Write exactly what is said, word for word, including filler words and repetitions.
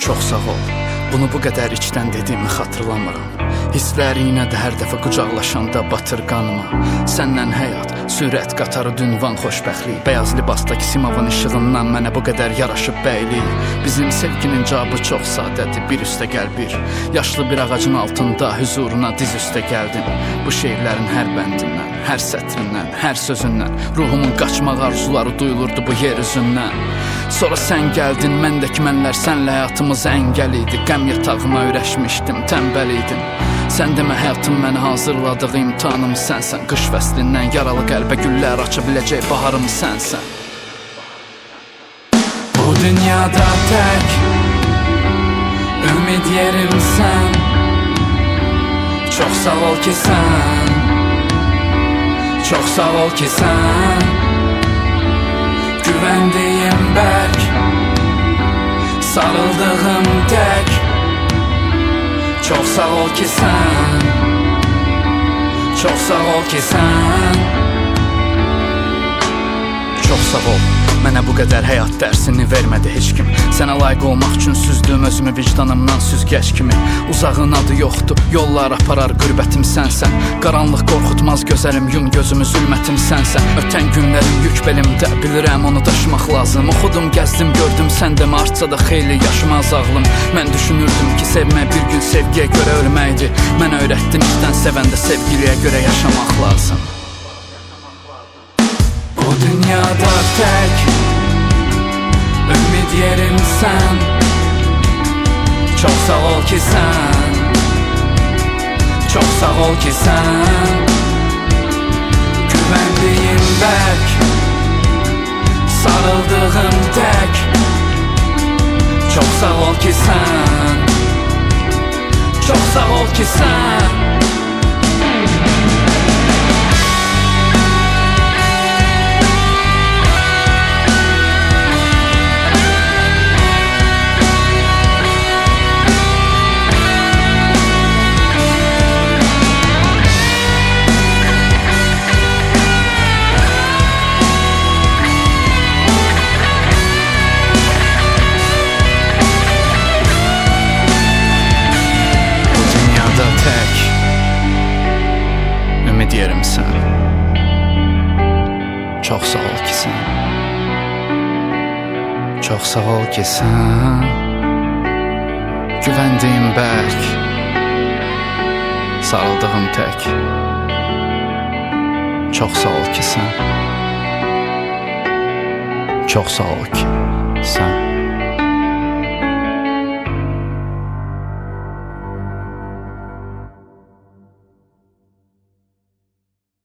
çox sağ ol. Bunu bu qədər içdən dediyimi xatırlamıram. Hisslərinə də hər dəfə qucaqlaşanda batır qanıma. Səndən həyat, sürət qatarı, dünvan, xoşbəxtlik. Bəyaz libasdakı Simovun işığından mənə bu qədər yaraşıb bəylik. Bizim sevginin cavabı çox sadədir, bir üstə gəl bir. Yaşlı bir ağacın altında hüzuruna diz üstə gəldim. Bu şeirlərin hər bəndindən, hər sətrindən, hər sözündən ruhumun qaçmaq arzuları duyulurdu bu yer üzündən. Sonra sən gəldin, məndəki mənlər sənlə həyatımız əngəl idi. Qəm yatağıma öyrəşmişdim, tənbəl idim. Sən demə həyatım mənə hazırladığı imtihanım sənsən. Qış fəslindən yaralı qəlbə güllər aça biləcək baharım sənsən. Bu dünyada tək ümid yerim sən. Çox sağ ol ki sən, çox sağ ol ki sən. Güvəndiyim bərk, sarıldığım tək. Çox sağ ol ki sən, çox sağ ol ki sən. Çox sağ ol, mənə bu qədər həyat dərsini vermədi heç kim. Sənə layiq olmaq üçün süzdüm özümü vicdanımdan süzgəc kimi. Uzağın adı yoxdur, yollar aparar qürbətim sənsən. Qaranlıq qorxutmaz gözəlim, yum gözümü zülmətim sənsən. Ötən günlərim yük belimdə, bilirəm onu daşımaq lazım. Oxudum, gəzdim, gördüm, sən demə artsa da xeyli yaşımaz ağlım. Mən düşünürdüm ki sevmək bir gün sevgiyə görə ölməkdir. Mənə öyrətdin işdən sevəndə sevgiliyə görə yaşamaq lazım. Bu dünyada tək ümid yerim sən. Çox sağ ol ki sən, çox sağ ol ki sən. Güvəndiyim bərk, sarıldığım tək. Çox sağ ol ki sən, çox sağ ol ki sən. Ümid yerim sən. Çox sağ ol ki sən, çox sağ ol ki sən. Güvəndiyim bərk, sarıldığım tək. Çox sağ ol ki sən, çox sağ ol ki sən.